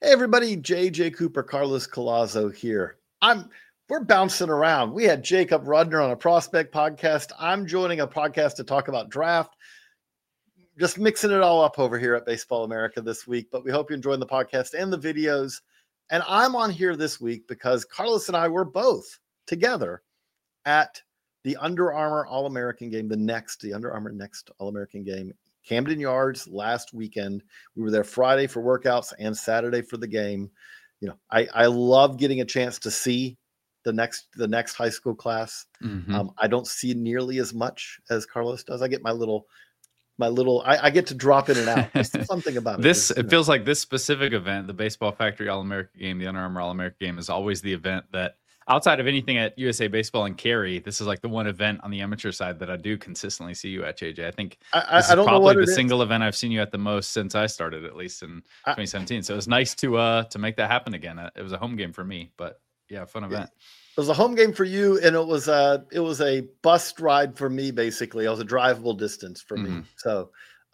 Hey everybody, JJ Cooper, Carlos Collazo here. We're bouncing around. We had Jacob Rudner on a prospect podcast. I'm joining a podcast to talk about draft. Just mixing it all up over here at Baseball America this week, but we hope you're enjoying the podcast and the videos. And I'm on here this week because Carlos and I were both together at the Under Armour All-American game, the Under Armour Next All-American game, Camden Yards last weekend. We were there Friday for workouts and Saturday for the game. You know, I love getting a chance to see the next high school class. Mm-hmm. I don't see nearly as much as Carlos does. I get I get to drop in and out. There's something about it. It feels like this specific event, the Baseball Factory All-American game, the Under Armour All-American game, is always the event that, outside of anything at USA Baseball and Cary, this is like the one event on the amateur side that I do consistently see you at, JJ. I think this is probably the single event I've seen you at the most since I started, at least in 2017. So it was nice to make that happen again. It was a home game for me, but yeah, fun event. It was a home game for you, and it was a bus ride for me. Basically, it was a drivable distance for me. So,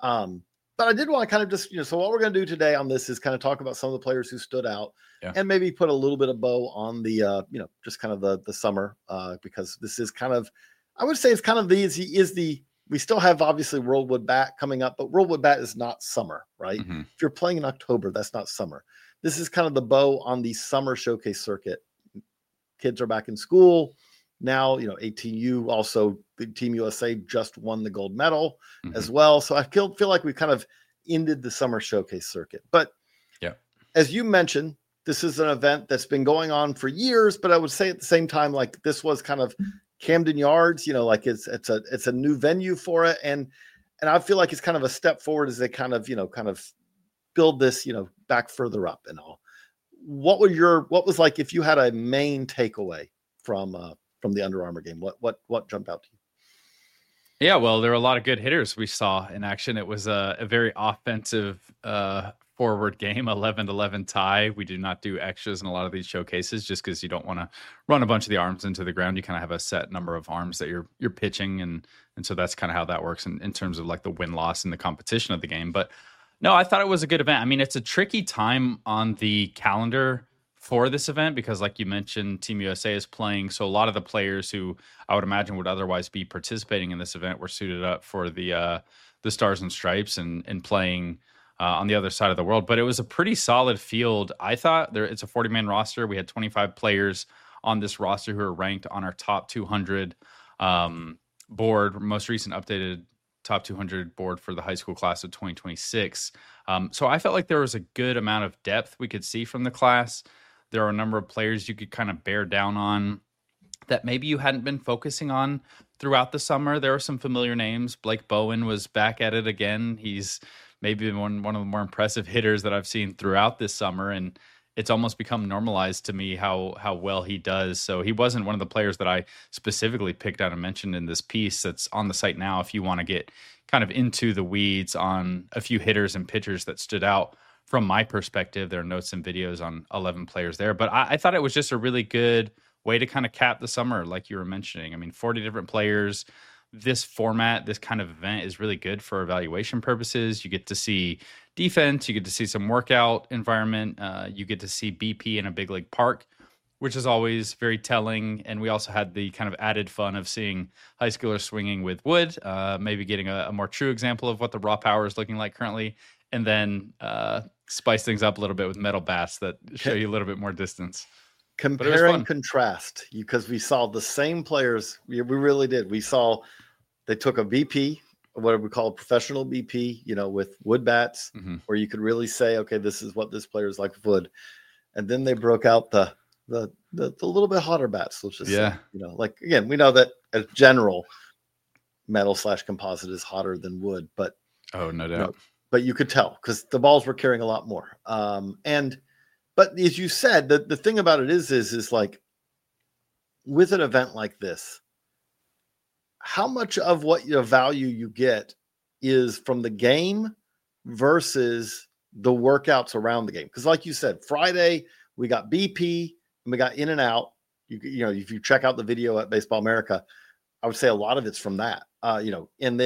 but I did want to kind of just, so what we're going to do today on this is kind of talk about some of the players who stood out, and maybe put a little bit of bow on the, just kind of the summer, because this is kind of, I would say it's kind of we still have obviously Worldwood Bat coming up, but Worldwood Bat is not summer, right? Mm-hmm. If you're playing in October, that's not summer. This is kind of the bow on the summer showcase circuit. Kids are back in school now. ATU also, Team USA just won the gold medal as well. So I feel like we kind of ended the summer showcase circuit. But as you mentioned, this is an event that's been going on for years. But I would say at the same time, like this was kind of Camden Yards. Like it's a new venue for it, and I feel like it's kind of a step forward as they kind of build this back further up and all. What was like if you had a main takeaway from the Under Armour game? What jumped out to you? Yeah, well, there were a lot of good hitters we saw in action. It was a very offensive forward game, 11-11 tie. We do not do extras in a lot of these showcases just because you don't want to run a bunch of the arms into the ground. You kind of have a set number of arms that you're pitching, and so that's kind of how that works in terms of like the win-loss and the competition of the game. But no, I thought it was a good event. I mean, it's a tricky time on the calendar for this event because, like you mentioned, Team USA is playing. So a lot of the players who I would imagine would otherwise be participating in this event were suited up for the Stars and Stripes and playing on the other side of the world. But it was a pretty solid field. I thought it's a 40-man roster. We had 25 players on this roster who are ranked on our top 200 board, most recent updated top 200 board for the high school class of 2026. So I felt like there was a good amount of depth we could see from the class. There are a number of players you could kind of bear down on that maybe you hadn't been focusing on throughout the summer. There are some familiar names. Blake Bowen was back at it again. He's maybe one of the more impressive hitters that I've seen throughout this summer, and it's almost become normalized to me how well he does. So he wasn't one of the players that I specifically picked out and mentioned in this piece that's on the site now. If you want to get kind of into the weeds on a few hitters and pitchers that stood out from my perspective, there are notes and videos on 11 players there. But I thought it was just a really good way to kind of cap the summer, like you were mentioning. I mean, 40 different players. This format, this kind of event is really good for evaluation purposes. You get to see defense, you get to see some workout environment, you get to see BP in a big league park, which is always very telling. And we also had the kind of added fun of seeing high schoolers swinging with wood, maybe getting a more true example of what the raw power is looking like currently, and then spice things up a little bit with metal bats that show you a little bit more distance. Compare and contrast, because we saw the same players. We really did. We saw they took a BP, what we call a professional BP, with wood bats, where you could really say, okay, this is what this player is like with wood. And then they broke out the little bit hotter bats, let's just say. Like, again, we know that as general, metal/composite is hotter than wood, but no doubt. But you could tell because the balls were carrying a lot more. But as you said, the thing about it is like with an event like this, how much of what value you get is from the game versus the workouts around the game? Because like you said, Friday we got BP and we got in and out. If you check out the video at Baseball America, I would say a lot of it's from that. And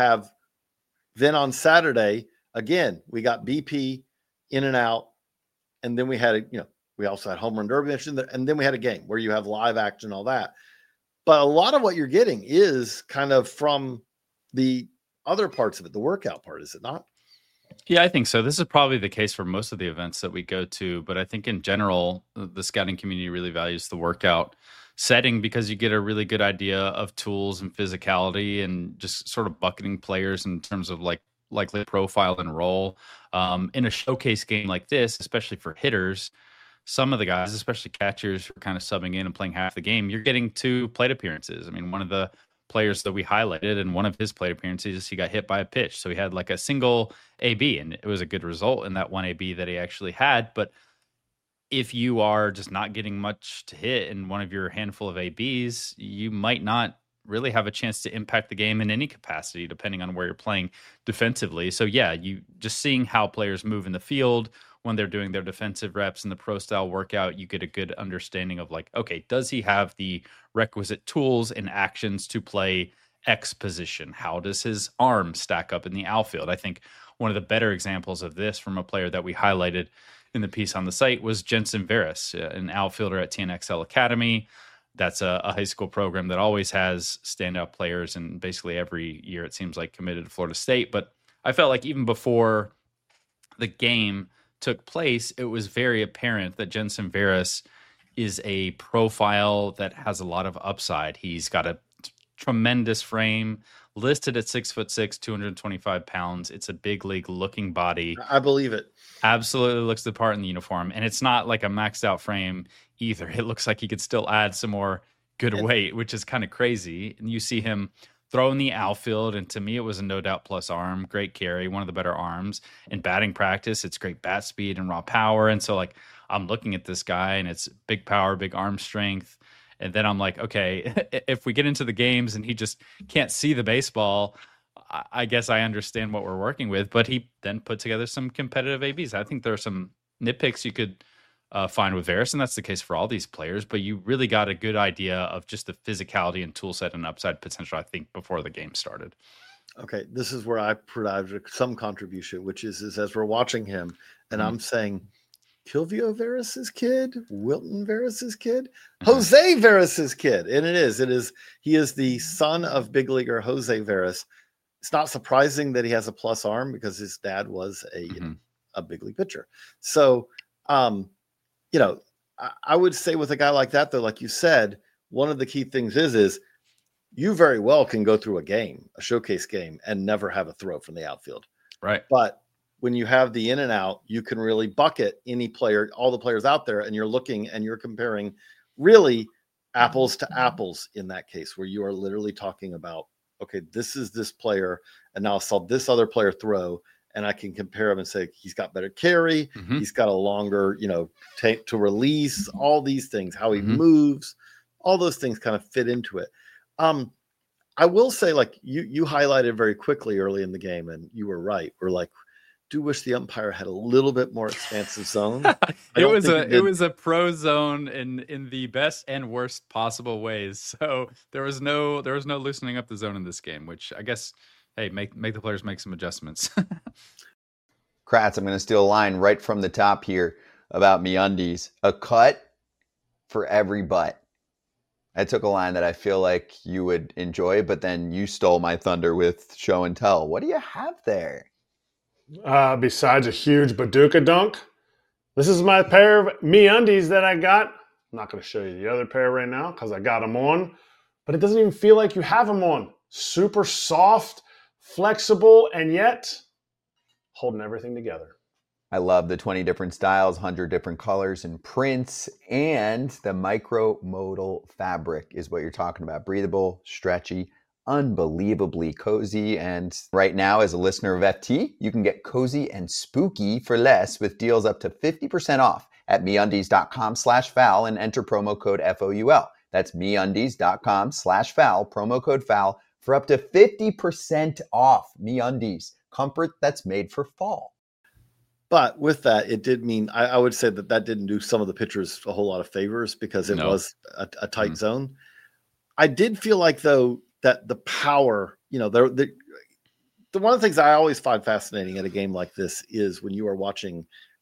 then on Saturday, again, we got BP in and out. And then we had, we also had home run derby, and then we had a game where you have live action, all that. But a lot of what you're getting is kind of from the other parts of it, the workout part, is it not? Yeah, I think so. This is probably the case for most of the events that we go to, but I think in general, the scouting community really values the workout setting because you get a really good idea of tools and physicality and just sort of bucketing players in terms of like likely profile and role. In a showcase game like this, especially for hitters, some of the guys, especially catchers, who are kind of subbing in and playing half the game, you're getting 2 plate appearances. I mean, one of the players that we highlighted in one of his plate appearances, he got hit by a pitch. So he had like a single AB, and it was a good result in that one AB that he actually had. But if you are just not getting much to hit in one of your handful of ABs, you might not really have a chance to impact the game in any capacity, depending on where you're playing defensively. So yeah, you just seeing how players move in the field when they're doing their defensive reps in the pro style workout, you get a good understanding of like, okay, does he have the requisite tools and actions to play X position? How does his arm stack up in the outfield? I think one of the better examples of this from a player that we highlighted in the piece on the site was Jensen Veras, an outfielder at TNXL Academy. That's a high school program that always has standout players, and basically every year it seems like committed to Florida State. But I felt like even before the game took place, it was very apparent that Jensen Veras is a profile that has a lot of upside. He's got a tremendous frame, listed at 6'6", 225 pounds. It's a big league looking body. I believe it. Absolutely looks the part in the uniform. And it's not like a maxed out frame either. It looks like he could still add some more good weight, which is kind of crazy. And you see him throw in the outfield, and to me, it was a no doubt plus arm. Great carry, one of the better arms. In batting practice, it's great bat speed and raw power. And so, like, I'm looking at this guy, and it's big power, big arm strength. And then I'm like, okay, if we get into the games and he just can't see the baseball, I guess I understand what we're working with. But he then put together some competitive ABs. I think there are some nitpicks you could find with Veras, and that's the case for all these players. But you really got a good idea of just the physicality and tool set and upside potential, I think, before the game started. Okay, this is where I provided some contribution, which is as we're watching him, and I'm saying, Kilvio Veras' kid, Wilton Veras' kid, Jose Veras' kid. And it is, he is the son of big leaguer Jose Veras. It's not surprising that he has a plus arm because his dad was a big league pitcher. So, I would say with a guy like that, though, like you said, one of the key things is you very well can go through a showcase game, and never have a throw from the outfield. Right. But when you have the in and out, you can really bucket any player, all the players out there, and you're looking and you're comparing really apples to apples in that case, where you are literally talking about, okay, this is this player, and now I saw this other player throw, and I can compare him and say, he's got better carry, he's got a longer, tape to release, all these things, how he moves, all those things kind of fit into it. I will say, like you highlighted very quickly early in the game, and you were right. We're like, do wish the umpire had a little bit more expansive zone. It was a pro zone in the best and worst possible ways. So there was no loosening up the zone in this game, which I guess, hey, make the players make some adjustments. Kratz, I'm going to steal a line right from the top here about MeUndies. A cut for every butt. I took a line that I feel like you would enjoy, but then you stole my thunder with show and tell. What do you have there? Besides a huge Baduka dunk, this is my pair of MeUndies that I got. I'm not going to show you the other pair right now because I got them on, but it doesn't even feel like you have them on. Super soft, flexible, and yet holding everything together. I love the 20 different styles, 100 different colors and prints, and the micro-modal fabric is what you're talking about. Breathable, stretchy, unbelievably cozy. And right now, as a listener of FT, you can get cozy and spooky for less with deals up to 50% off at MeUndies.com/foul and enter promo code FOUL. That's MeUndies.com/foul, promo code FOUL for up to 50% off. MeUndies, comfort that's made for fall. But with that, it did mean I would say that didn't do some of the pitchers a whole lot of favors because it was a tight zone. I did feel like, though, that the power, the one of the things I always find fascinating at a game like this is when you are watching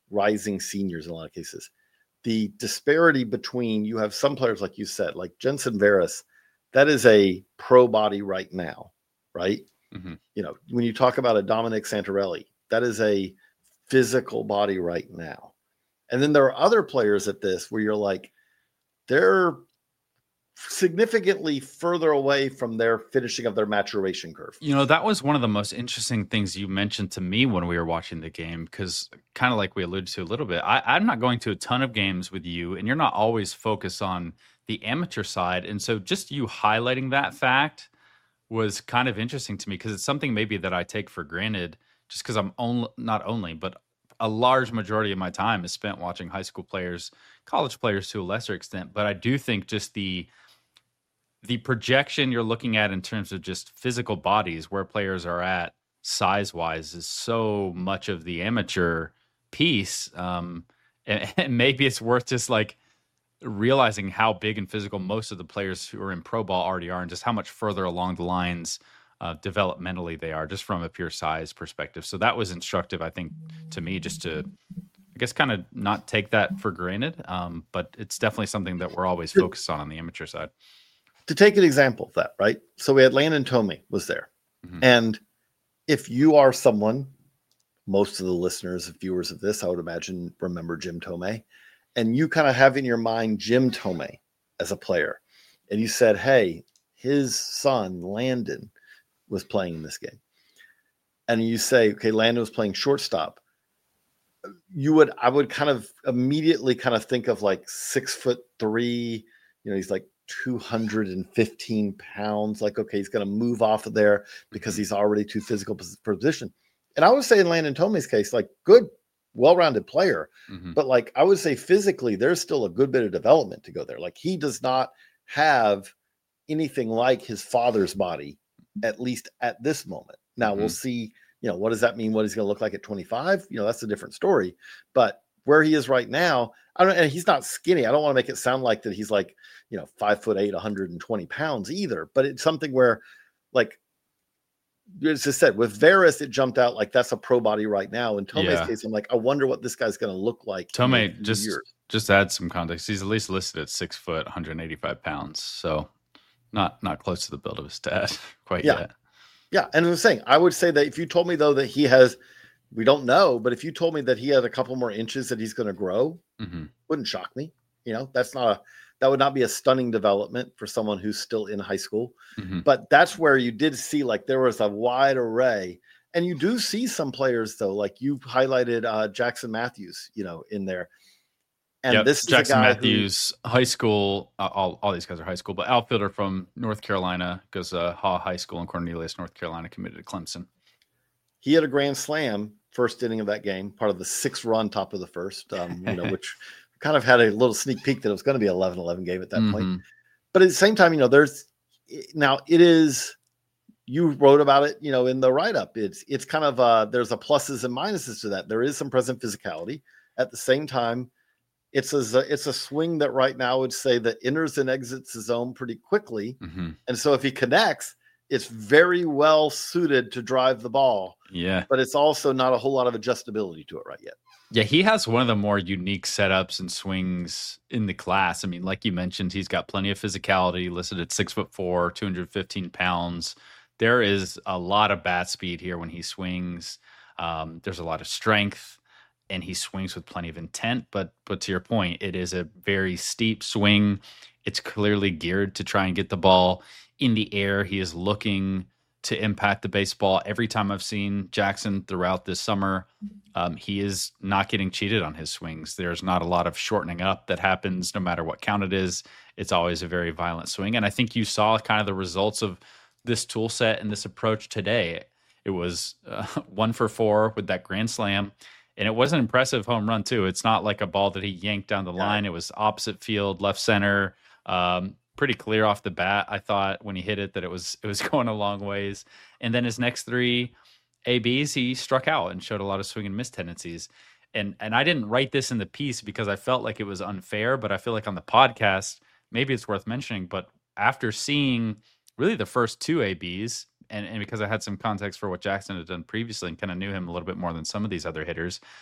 rising seniors in a lot of cases. The disparity between, you have some players, like you said, like Jensen Veras, that is a pro body right now, right? Mm-hmm. You know, when you talk about a Dominic Santarelli, that is a physical body right now. And then there are other players at this where you're like, they're significantly further away from their finishing of their maturation curve. You know, that was one of the most interesting things you mentioned to me when we were watching the game, because kind of like we alluded to a little bit, I'm not going to a ton of games with you, and you're not always focused on the amateur side. And so just you highlighting that fact was kind of interesting to me, because it's something maybe that I take for granted, just because I'm not only, but a large majority of my time is spent watching high school players, college players to a lesser extent. But I do think just the projection you're looking at in terms of just physical bodies, where players are at size-wise, is so much of the amateur piece. And maybe it's worth just like realizing how big and physical most of the players who are in pro ball already are, and just how much further along the lines developmentally they are, just from a pure size perspective. So that was instructive, I think, to me, just to, I guess, kind of not take that for granted. But it's definitely something that we're always focused on the amateur side. To take an example of that, right? So we had Landon Tomei was there. Mm-hmm. And if you are someone, most of the listeners, viewers of this, I would imagine, remember Jim Tomei, and you kind of have in your mind Jim Tomei as a player, and you said, hey, his son, Landon, was playing in this game. And you say, okay, Landon was playing shortstop. I would kind of immediately kind of think of like 6'3", you know, he's like 215 pounds. Like, okay, he's going to move off of there because he's already too physical for position. And I would say in Landon Tomei's case, like, good, well-rounded player. Mm-hmm. But like, I would say physically, there's still a good bit of development to go there. Like, he does not have anything like his father's body, at least at this moment. Now we'll see, you know, what does that mean? What he's going to look like at 25? You know, that's a different story. But where he is right now, and he's not skinny. I don't want to make it sound like that he's like, you know, 5'8", 120 pounds either. But it's something where, like, as I said, with Veras, it jumped out like that's a pro body right now. In Tomei's case, I'm like, I wonder what this guy's going to look like. Tomei, just add some context. He's at least listed at 6 foot, 185 pounds. So not close to the build of his dad quite yet. Yeah. And I'm saying, I would say that if you told me though that he has, we don't know, but if you told me that he had a couple more inches that he's going to grow, wouldn't shock me. You know, that would not be a stunning development for someone who's still in high school. But that's where you did see, like, there was a wide array. And you do see some players though, like you highlighted Jackson Matthews, you know, in there. And this is Jackson Matthews, high school. All these guys are high school, but outfielder from North Carolina, goes to Haw High School in Cornelius, North Carolina, committed to Clemson. He had a grand slam first inning of that game, part of the 6-run top of the first, you know, which kind of had a little sneak peek that it was going to be 11-11 game at that point. But at the same time, you know, you wrote about it, you know, in the write-up. It's kind of there's a pluses and minuses to that. There is some present physicality. At the same time, it's a swing that right now would say that enters and exits the zone pretty quickly. And so if he connects, it's very well suited to drive the ball. Yeah. But it's also not a whole lot of adjustability to it right yet. Yeah, he has one of the more unique setups and swings in the class. I mean, like you mentioned, he's got plenty of physicality, listed at 6'4", 215 pounds. There is a lot of bat speed here when he swings. There's a lot of strength, and he swings with plenty of intent. But to your point, it is a very steep swing. It's clearly geared to try and get the ball in the air. He is looking to impact the baseball. Every time I've seen Jackson throughout this summer, he is not getting cheated on his swings. There's not a lot of shortening up that happens no matter what count it is. It's always a very violent swing. And I think you saw kind of the results of this tool set and this approach today. It was 1 for 4 with that grand slam. And it was an impressive home run too. It's not like a ball that he yanked down the line. It was opposite field, left center, pretty clear off the bat. I thought when he hit it that it was going a long ways. And then his next 3 ABs, he struck out and showed a lot of swing and miss tendencies. And I didn't write this in the piece because I felt like it was unfair, but I feel like on the podcast, maybe it's worth mentioning. But after seeing really the first 2 ABs, and because I had some context for what Jackson had done previously and kind of knew him a little bit more than some of these other hitters,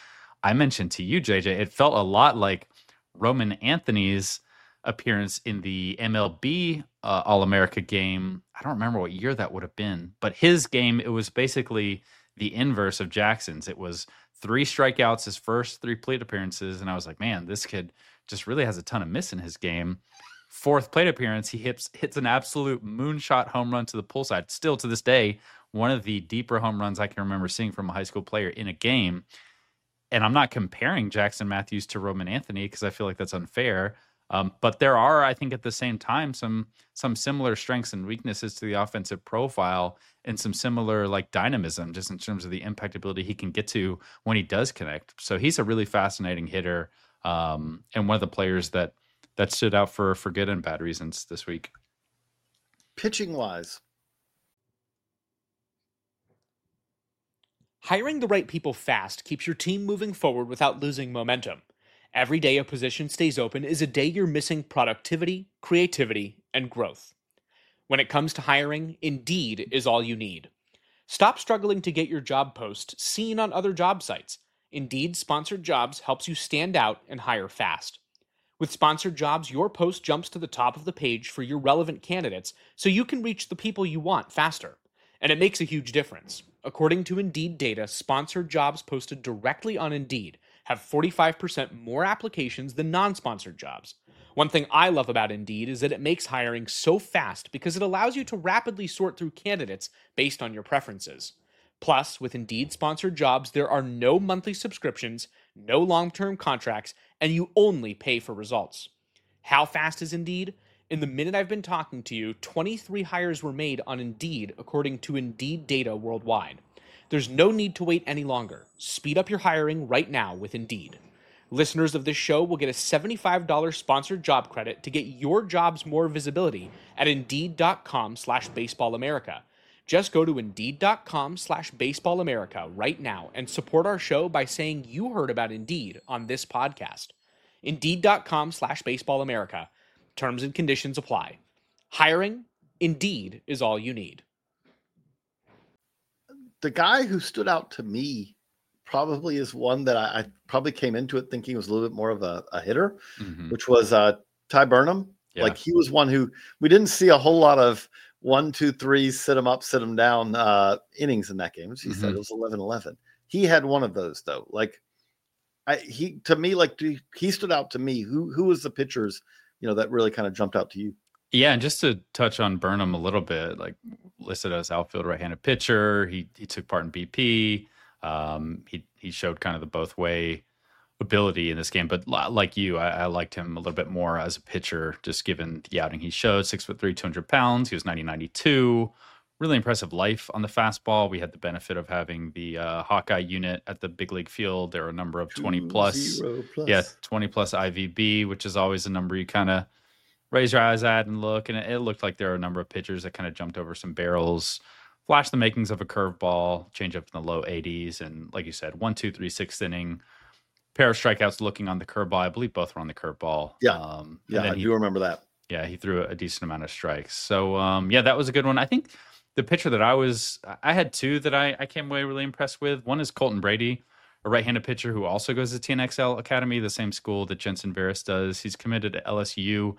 I mentioned to you, JJ, it felt a lot like Roman Anthony's appearance in the MLB All-America game. I don't remember what year that would have been, but his game, it was basically the inverse of Jackson's. It was 3 strikeouts his first 3 plate appearances, and I was like, man, this kid just really has a ton of miss in his game. 4th plate appearance, he hits an absolute moonshot home run to the pull side. Still to this day, one of the deeper home runs I can remember seeing from a high school player in a game. And I'm not comparing Jackson Matthews to Roman Anthony because I feel like that's unfair. But there are, I think, at the same time, some similar strengths and weaknesses to the offensive profile and some similar like dynamism just in terms of the impactability he can get to when he does connect. So he's a really fascinating hitter and one of the players that stood out for good and bad reasons this week. Pitching wise, hiring the right people fast keeps your team moving forward without losing momentum. Every day a position stays open is a day you're missing productivity, creativity, and growth. When it comes to hiring, Indeed is all you need. Stop struggling to get your job post seen on other job sites. Indeed Sponsored Jobs helps you stand out and hire fast. With Sponsored Jobs, your post jumps to the top of the page for your relevant candidates so you can reach the people you want faster. And it makes a huge difference. According to Indeed data, Sponsored Jobs posted directly on Indeed have 45% more applications than non-sponsored jobs. One thing I love about Indeed is that it makes hiring so fast because it allows you to rapidly sort through candidates based on your preferences. Plus, with Indeed Sponsored Jobs, there are no monthly subscriptions, no long-term contracts, and you only pay for results. How fast is Indeed? In the minute I've been talking to you, 23 hires were made on Indeed according to Indeed data worldwide. There's no need to wait any longer. Speed up your hiring right now with Indeed. Listeners of this show will get a $75 sponsored job credit to get your jobs more visibility at Indeed.com/BaseballAmerica. Just go to Indeed.com/BaseballAmerica right now and support our show by saying you heard about Indeed on this podcast. Indeed.com/BaseballAmerica. Terms and conditions apply. Hiring, Indeed is all you need. The guy who stood out to me probably is one that I probably came into it thinking was a little bit more of a hitter, which was Ty Burnham. Yeah. Like he was one who we didn't see a whole lot of 1, 2, 3, sit him up, sit him down innings in that game. As he said, it was 11-11. He had one of those though. Like he stood out to me. Who was the pitchers, that really kind of jumped out to you? Yeah, and just to touch on Burnham a little bit, like listed as outfield right-handed pitcher, he took part in BP. He showed kind of the both way ability in this game, but like you, I liked him a little bit more as a pitcher, just given the outing he showed. 6'3", 200 pounds. He was 90-92. Really impressive life on the fastball. We had the benefit of having the Hawkeye unit at the big league field. There were a number of 20 plus. 20 plus IVB, which is always a number you kind of raise your eyes at and look. And it looked like there were a number of pitchers that kind of jumped over some barrels, flashed the makings of a curveball, change up in the low 80s. And like you said, 1, 2, 3, 6th inning, pair of strikeouts looking on the curveball. I believe both were on the curveball. Yeah. I do remember that. Yeah, he threw a decent amount of strikes. So, that was a good one. I think the pitcher that I had 2 that I came away really impressed with. One is Colton Brady, a right-handed pitcher who also goes to TNXL Academy, the same school that Jensen Veras does. He's committed to LSU.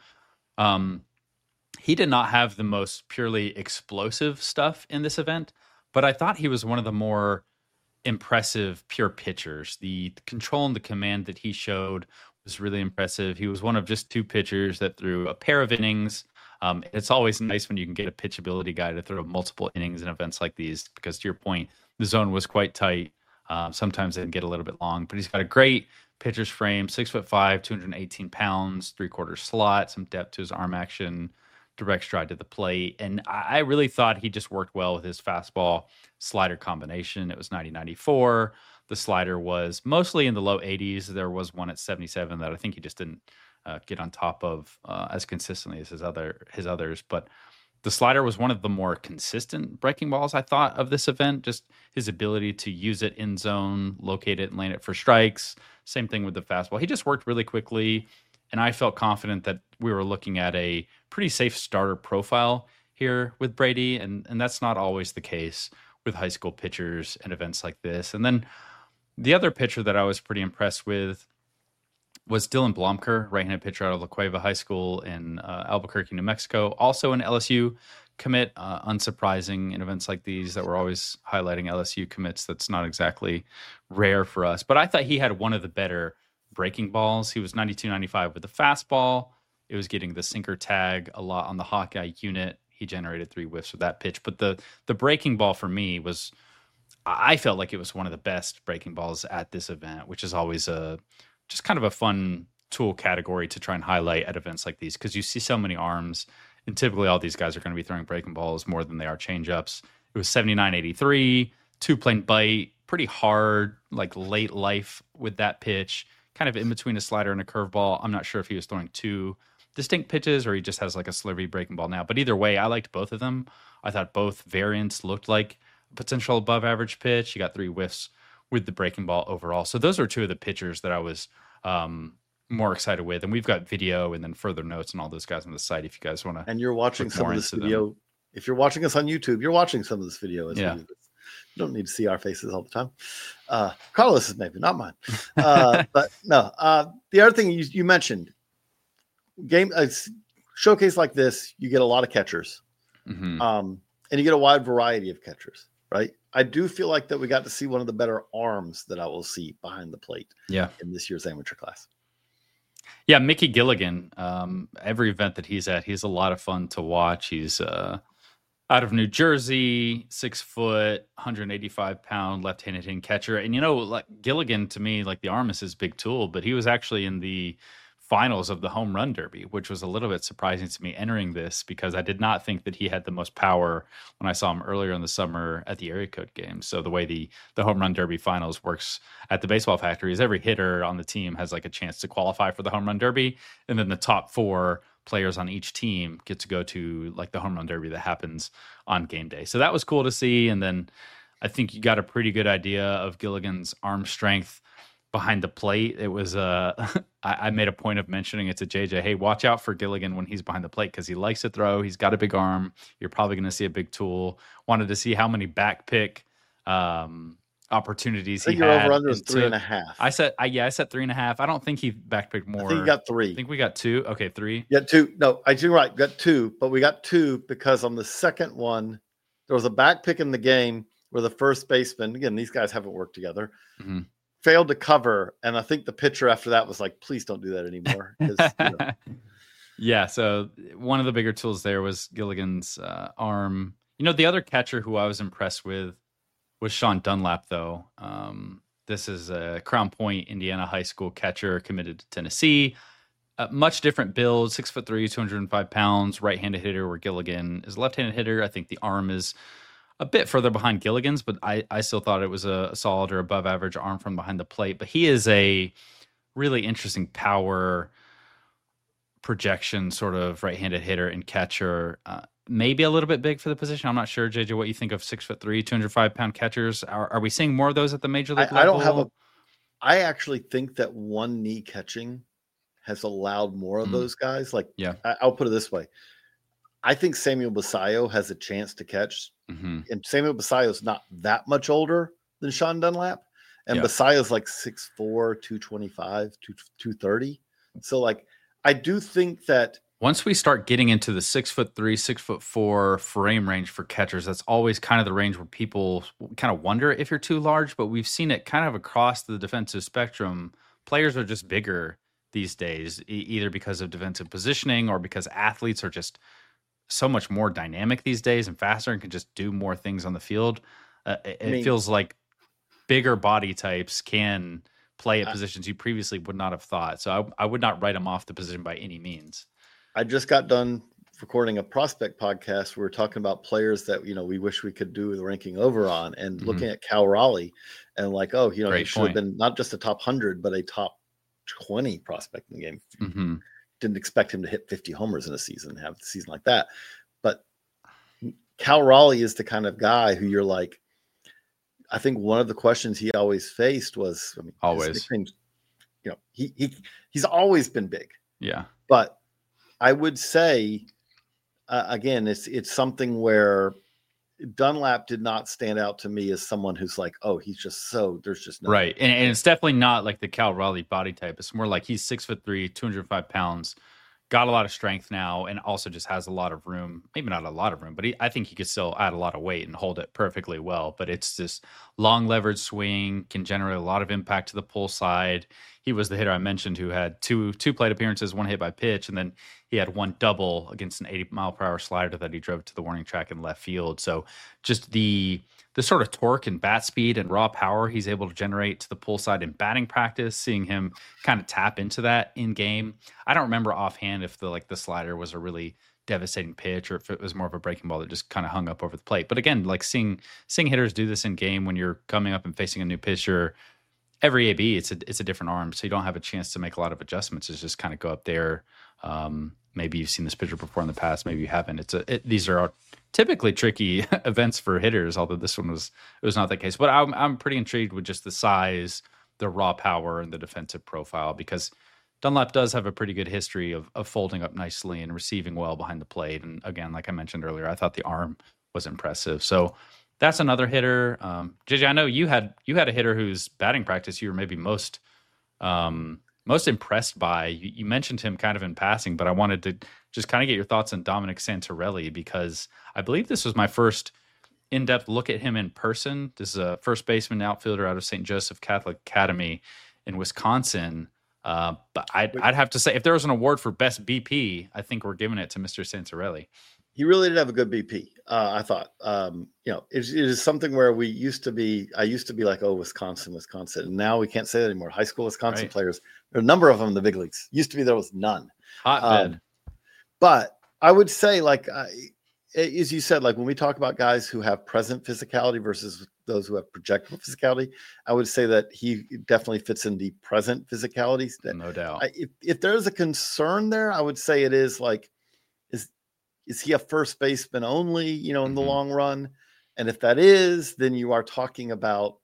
He did not have the most purely explosive stuff in this event, but I thought he was one of the more impressive pure pitchers. The control and the command that he showed was really impressive. He was one of just 2 pitchers that threw a pair of innings. It's always nice when you can get a pitchability guy to throw multiple innings in events like these, because to your point, the zone was quite tight. Sometimes they can get a little bit long, but he's got a great pitcher's frame, 6'5", 218 pounds, 3/4 slot, some depth to his arm action, direct stride to the plate. And I really thought he just worked well with his fastball slider combination. It was 90-94. The slider was mostly in the low 80s. There was one at 77 that I think he just didn't get on top of as consistently as his others. But the slider was one of the more consistent breaking balls, I thought, of this event. Just his ability to use it in zone, locate it, and land it for strikes. Same thing with the fastball. He just worked really quickly, and I felt confident that we were looking at a pretty safe starter profile here with Brady, and that's not always the case with high school pitchers and events like this. And then The other pitcher that I was pretty impressed with was Dylan Blomker, right-handed pitcher out of La Cueva High School in Albuquerque, New Mexico. Also an LSU commit, unsurprising in events like these that we're always highlighting LSU commits. That's not exactly rare for us. But I thought he had one of the better breaking balls. He was 92-95 with the fastball. It was getting the sinker tag a lot on the Hawkeye unit. He generated 3 whiffs with that pitch. But the breaking ball for me was, I felt like it was one of the best breaking balls at this event, which is always just kind of a fun tool category to try and highlight at events like these, because you see so many arms, and typically all these guys are going to be throwing breaking balls more than they are changeups. It was 79-83, 2-plane bite, pretty hard, like late life with that pitch, kind of in between a slider and a curveball. I'm not sure if he was throwing 2 distinct pitches or he just has like a slivery breaking ball now. But either way, I liked both of them. I thought both variants looked like a potential above average pitch. He got 3 whiffs with the breaking ball overall. So those are 2 of the pitchers that I was more excited with. And we've got video and then further notes and all those guys on the site if you guys want to. And you're watching some of this video. If you're watching us on YouTube, you're watching some of this video. As you don't need to see our faces all the time. Carlos is maybe, not mine. But no, the other thing you mentioned, showcase like this, you get a lot of catchers. Mm-hmm. And you get a wide variety of catchers, right? I do feel like that we got to see one of the better arms that I will see behind the plate in this year's amateur class. Yeah, Mickey Gilligan, every event that he's at, he's a lot of fun to watch. He's out of New Jersey, 6 foot, 185-pound left-handed hitting catcher. And, like Gilligan, to me, like the arm is his big tool, but he was actually in the finals of the home run derby, which was a little bit surprising to me entering this, because I did not think that he had the most power when I saw him earlier in the summer at the area code game. So the way the home run derby finals works at the baseball factory is every hitter on the team has like a chance to qualify for the home run derby. And then the top 4 players on each team get to go to like the home run derby that happens on game day. So that was cool to see. And then I think you got a pretty good idea of Gilligan's arm strength behind the plate. It was I made a point of mentioning it to JJ. Hey, watch out for Gilligan when he's behind the plate, because he likes to throw. He's got a big arm. You're probably going to see a big tool. Wanted to see how many back pick opportunities he had. Over under was 3.5. I said 3.5. I don't think he back picked more. I think he got 3. I think we got 2. Okay, 3. Yeah, 2. No, you're right. Got 2, but we got 2 because on the second one there was a back pick in the game where the first baseman, again, these guys haven't worked together. Mm-hmm. Failed to cover, and I think the pitcher after that was like, please don't do that anymore. Yeah, so one of the bigger tools there was Gilligan's arm. The other catcher who I was impressed with was Sean Dunlap, though. This is a Crown Point, Indiana high school catcher committed to Tennessee. Much different build, 6'3", 205 pounds, right-handed hitter, where Gilligan is a left-handed hitter. I think the arm is a bit further behind Gilligan's, but I still thought it was a solid or above average arm from behind the plate. But he is a really interesting power projection sort of right-handed hitter and catcher. Maybe a little bit big for the position. I'm not sure, JJ, what you think of 6'3", 205-pound catchers. Are we seeing more of those at the major league level? I actually think that one knee catching has allowed more of those guys. I'll put it this way. I think Samuel Basayo has a chance to catch. Mm-hmm. And Samuel Basayo's not that much older than Sean Dunlap. And Basayo's like 6'4", 225, 230. So I do think that once we start getting into the 6'3", 6'4" frame range for catchers, that's always kind of the range where people kind of wonder if you're too large, but we've seen it kind of across the defensive spectrum. Players are just bigger these days, either because of defensive positioning or because athletes are just so much more dynamic these days and faster and can just do more things on the field. It feels like bigger body types can play at positions you previously would not have thought. So I would not write them off the position by any means. I just got done recording a prospect podcast. We were talking about players that, we wish we could do the ranking over on, and looking at Cal Raleigh and he should have been not just a top 100, but a top 20 prospect in the game. Mm-hmm. Didn't expect him to hit 50 homers in a season, have a season like that. But Cal Raleigh is the kind of guy who you're like, I think one of the questions he always faced was, always, he's always been big. Yeah. But I would say, again, it's something where Dunlap did not stand out to me as someone who's like, oh, he's just there's just no right. And it's definitely not like the Cal Raleigh body type. It's more like he's 6'3", 205 pounds, got a lot of strength now, and also just has a lot of room. Maybe not a lot of room, but I think he could still add a lot of weight and hold it perfectly well. But it's this long levered swing, can generate a lot of impact to the pull side. He was the hitter I mentioned who had two plate appearances, one hit by pitch, and then he had one double against an 80-mile-per-hour slider that he drove to the warning track in left field. So just the sort of torque and bat speed and raw power he's able to generate to the pull side in batting practice, seeing him kind of tap into that in game. I don't remember offhand if the slider was a really devastating pitch or if it was more of a breaking ball that just kind of hung up over the plate. But again, like seeing hitters do this in game when you're coming up and facing a new pitcher, every AB, it's a different arm, so you don't have a chance to make a lot of adjustments. It's just kind of go up there. Maybe you've seen this pitcher before in the past, maybe you haven't. These are typically tricky events for hitters, although this one was not that case. But I'm pretty intrigued with just the size, the raw power, and the defensive profile, because Dunlap does have a pretty good history of folding up nicely and receiving well behind the plate. And again, like I mentioned earlier, I thought the arm was impressive. So that's another hitter. JJ, I know you had a hitter whose batting practice you were maybe most impressed by. You mentioned him kind of in passing, but I wanted to just kind of get your thoughts on Dominic Santorelli, because I believe this was my first in-depth look at him in person. This is a first baseman outfielder out of St. Joseph Catholic Academy in Wisconsin. But I'd have to say, if there was an award for best BP, I think we're giving it to Mr. Santorelli. He really did have a good BP. I thought, it is something where I used to be like, oh, Wisconsin. And now we can't say that anymore. High school Wisconsin players, there are a number of them in the big leagues. Used to be there was none. Hotbed. But I would say, like, as you said, like when we talk about guys who have present physicality versus those who have projectable physicality, I would say that he definitely fits in the present physicality. No doubt. If there's a concern there, I would say it is like, is he a first baseman only, in the long run? And if that is, then you are talking about,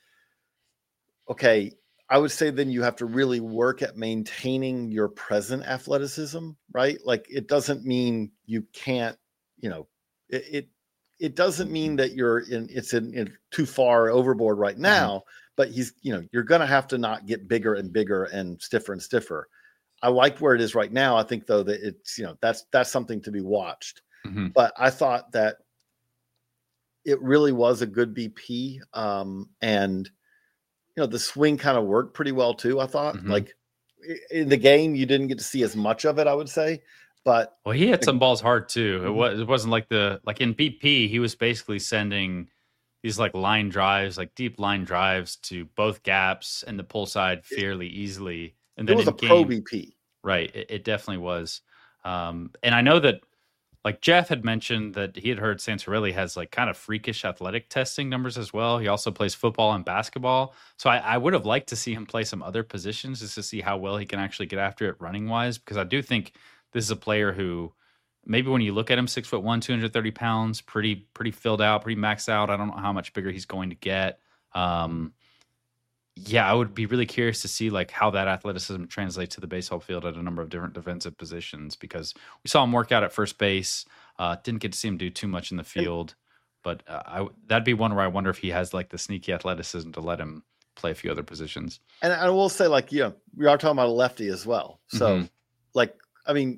okay, I would say then you have to really work at maintaining your present athleticism, right? Like it doesn't mean you can't, it doesn't mean that it's in too far overboard right now, but you're going to have to not get bigger and bigger and stiffer. I like where it is right now. I think though that it's, that's something to be watched. But I thought that it really was a good BP. And the swing kind of worked pretty well too. I thought like in the game, you didn't get to see as much of it, I would say, but he hit some balls hard too. It wasn't like in BP, he was basically sending these like line drives, like deep line drives to both gaps and the pull side fairly easily. And then it was a pro BP. Right. It definitely was. And I know that like Jeff had mentioned that he had heard Santorelli has like kind of freakish athletic testing numbers as well. He also plays football and basketball. So I would have liked to see him play some other positions just to see how well he can actually get after it running wise, because I do think this is a player who maybe when you look at him, 6'1", 230 pounds, pretty filled out, pretty maxed out. I don't know how much bigger he's going to get. I would be really curious to see like how that athleticism translates to the baseball field at a number of different defensive positions, because we saw him work out at first base. Didn't get to see him do too much in the field, but that'd be one where I wonder if he has like the sneaky athleticism to let him play a few other positions. And I will say, like, we are talking about a lefty as well. So like, I mean,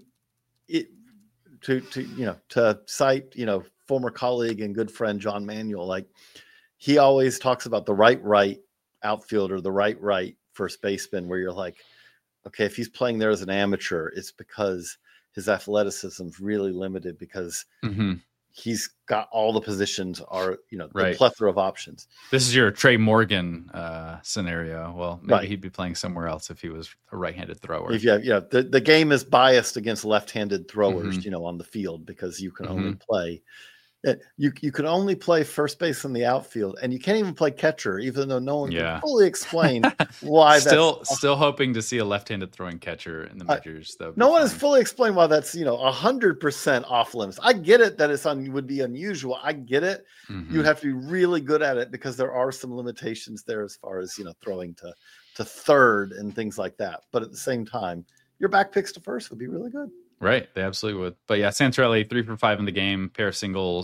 to cite, former colleague and good friend, John Manuel, like he always talks about the right outfielder, the right first baseman, where you're like, okay, if he's playing there as an amateur, it's because his athleticism is really limited because he's got all the positions are, the plethora of options. This is your Trey Morgan scenario. Well, maybe he'd be playing somewhere else if he was a right-handed thrower. If the game is biased against left-handed throwers, on the field, because you can only play. You can only play first base in the outfield, and you can't even play catcher, even though no one can fully explain why. Still hoping to see a left-handed throwing catcher in the majors. No one has fully explained why that's 100% off limits. I get it that would be unusual. I get it. You'd have to be really good at it because there are some limitations there as far as throwing to third and things like that. But at the same time, your back picks to first would be really good. Right, they absolutely would. But yeah, Santorelli 3 for 5 in the game, pair of singles,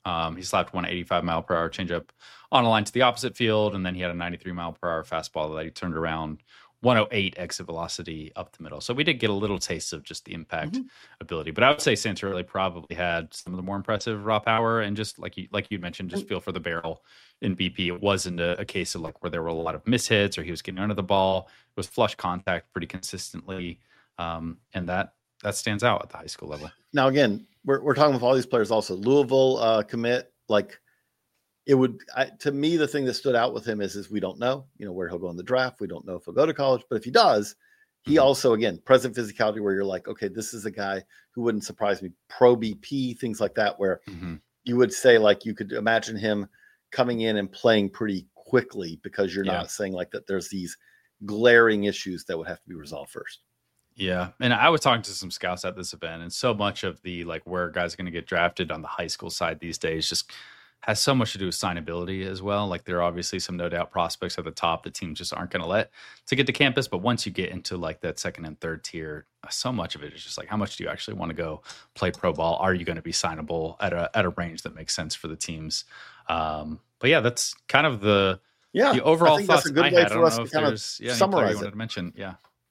He slapped 185 mile per hour changeup on a line to the opposite field, and then he had a 93 mile per hour fastball that he turned around 108 exit velocity up the middle. So we did get a little taste of just the impact ability. But I would say Santorelli probably had some of the more impressive raw power, and just like you mentioned, just feel for the barrel in BP. It wasn't a case of like where there were a lot of mishits or he was getting under the ball. It was flush contact pretty consistently, and that stands out at the high school level. Now again, we're talking with all these players also. Louisville commit, like it would to me, the thing that stood out with him is we don't know, where he'll go in the draft. We don't know if he'll go to college, but if he does, he also, again, present physicality where you're like, okay, this is a guy who wouldn't surprise me. Pro BP, things like that, where you would say like you could imagine him coming in and playing pretty quickly because you're not saying like that there's these glaring issues that would have to be resolved first. Yeah. And I was talking to some scouts at this event, and so much of the like where guys are going to get drafted on the high school side these days just has so much to do with signability as well. Like there are obviously some no doubt prospects at the top that teams just aren't going to let to get to campus. But once you get into like that second and third tier, so much of it is just like, how much do you actually want to go play pro ball? Are you going to be signable at a range that makes sense for the teams? But yeah, that's kind of the overall thoughts that's a good I way had. for us to kind of summarize you wanted to mention. Yeah.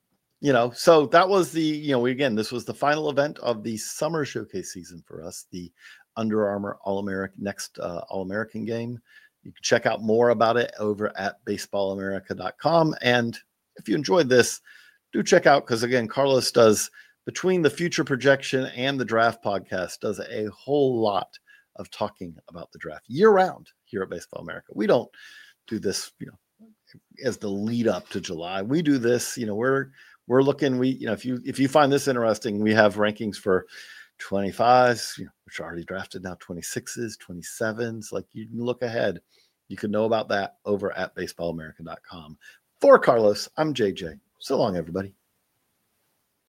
So that was this was the final event of the summer showcase season for us, the Under Armour next All-American game. You can check out more about it over at baseballamerica.com. And if you enjoyed this, do check out, because again, Carlos does, between the future projection and the draft podcast, does a whole lot of talking about the draft year round here at Baseball America. We don't do this, as the lead up to July. We do this, we're looking, if you find this interesting, we have rankings for 25s, which are already drafted now, 26s, 27s. Like, you can look ahead. You can know about that over at baseballamerica.com. For Carlos, I'm JJ. So long, everybody.